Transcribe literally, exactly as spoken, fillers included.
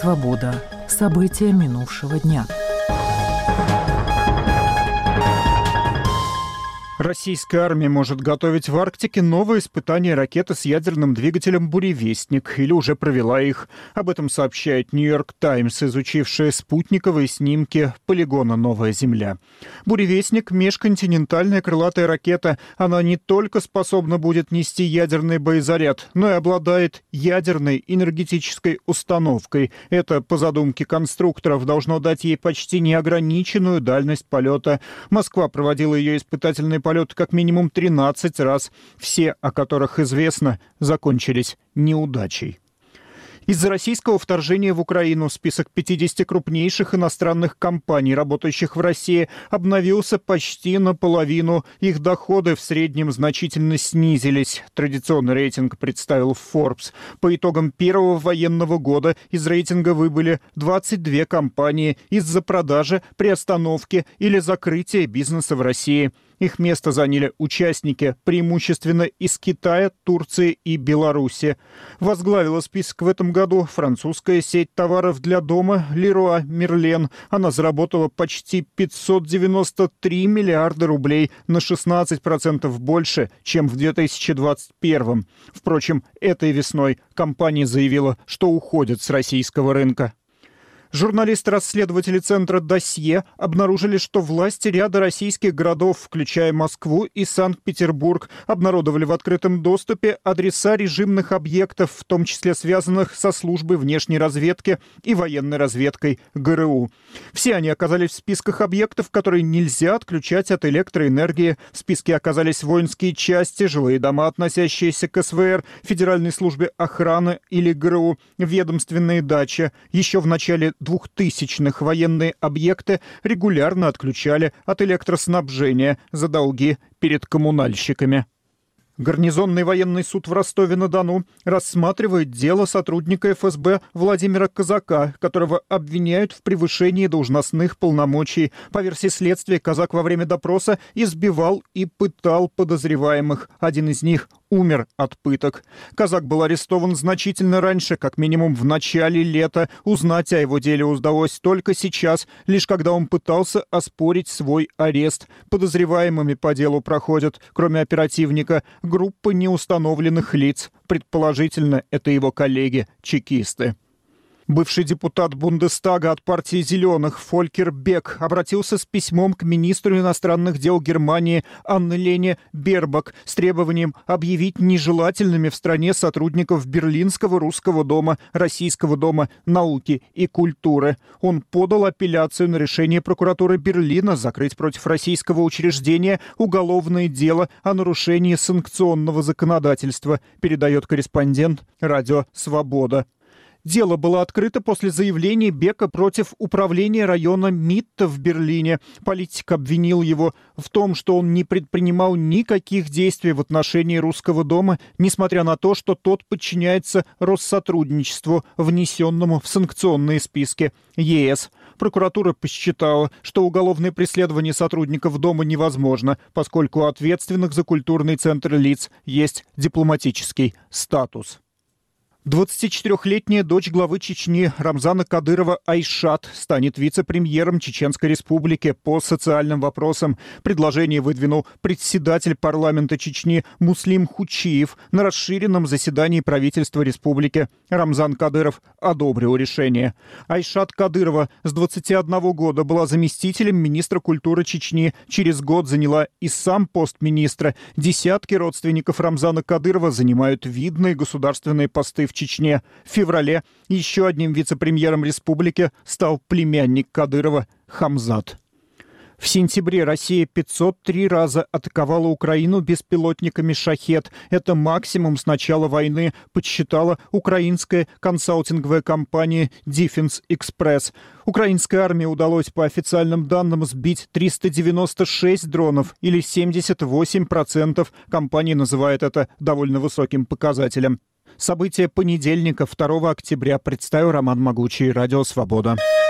Свобода. События минувшего дня. Российская армия может готовить в Арктике новые испытания ракеты с ядерным двигателем «Буревестник» или уже провела их. Об этом сообщает «Нью-Йорк Таймс», изучившая спутниковые снимки полигона «Новая Земля». «Буревестник» — межконтинентальная крылатая ракета. Она не только способна будет нести ядерный боезаряд, но и обладает ядерной энергетической установкой. Это, по задумке конструкторов, должно дать ей почти неограниченную дальность полета. Москва проводила ее испытательный полет как минимум тринадцать раз. Все, о которых известно, закончились неудачей. Из-за российского вторжения в Украину список пятидесяти крупнейших иностранных компаний, работающих в России, обновился почти наполовину. Их доходы в среднем значительно снизились. Традиционный рейтинг представил Forbes. По итогам первого военного года из рейтинга выбыли двадцать две компании из-за продажи, приостановки или закрытия бизнеса в России. Их место заняли участники преимущественно из Китая, Турции и Беларуси. Возглавила список в этом году французская сеть товаров для дома Leroy Merlin. Она заработала почти пятьсот девяносто три миллиарда рублей, на шестнадцать процентов больше, чем в две тысячи двадцать первом. Впрочем, этой весной компания заявила, что уходит с российского рынка. Журналисты-расследователи центра «Досье» обнаружили, что власти ряда российских городов, включая Москву и Санкт-Петербург, обнародовали в открытом доступе адреса режимных объектов, в том числе связанных со службой внешней разведки и военной разведкой ГРУ. Все они оказались в списках объектов, которые нельзя отключать от электроэнергии. В списке оказались воинские части, жилые дома, относящиеся к СВР, Федеральной службе охраны или ГРУ, ведомственные дачи. Еще в начале двухтысячных военные объекты регулярно отключали от электроснабжения за долги перед коммунальщиками. Гарнизонный военный суд в Ростове-на-Дону рассматривает дело сотрудника эф эс бэ Владимира Казака, которого обвиняют в превышении должностных полномочий. По версии следствия, Казак во время допроса избивал и пытал подозреваемых. Один из них умер от пыток. Казак был арестован значительно раньше, как минимум в начале лета. Узнать о его деле удалось только сейчас, лишь когда он пытался оспорить свой арест. Подозреваемыми по делу проходят, кроме оперативника, группа неустановленных лиц. Предположительно, это его коллеги-чекисты. Бывший депутат Бундестага от партии «Зеленых» Фолькер Бек обратился с письмом к министру иностранных дел Германии Анне-Лене Бербак с требованием объявить нежелательными в стране сотрудников Берлинского русского дома, Российского дома науки и культуры. Он подал апелляцию на решение прокуратуры Берлина закрыть против российского учреждения уголовное дело о нарушении санкционного законодательства, передает корреспондент радио «Свобода». Дело было открыто после заявления Бека против управления района Митте в Берлине. Политик обвинил его в том, что он не предпринимал никаких действий в отношении Русского дома, несмотря на то, что тот подчиняется Россотрудничеству, внесенному в санкционные списки е эс. Прокуратура посчитала, что уголовное преследование сотрудников дома невозможно, поскольку у ответственных за культурный центр лиц есть дипломатический статус. двадцатичетырёхлетняя дочь главы Чечни Рамзана Кадырова Айшат станет вице-премьером Чеченской Республики по социальным вопросам. Предложение выдвинул председатель парламента Чечни Муслим Хучиев на расширенном заседании правительства республики. Рамзан Кадыров одобрил решение. Айшат Кадырова с двадцати одного года была заместителем министра культуры Чечни. Через год заняла и сам пост министра. Десятки родственников Рамзана Кадырова занимают видные государственные посты в Чечне. В феврале еще одним вице-премьером республики стал племянник Кадырова Хамзат. В сентябре Россия пятьсот три раза атаковала Украину беспилотниками «Шахед». Это максимум с начала войны, подсчитала украинская консалтинговая компания Defense Express. Украинской армии удалось по официальным данным сбить триста девяносто шесть дронов, или семьдесят восемь процентов. Компания называет это довольно высоким показателем. События понедельника, второго октября, представил Роман Могучий, Радио Свобода.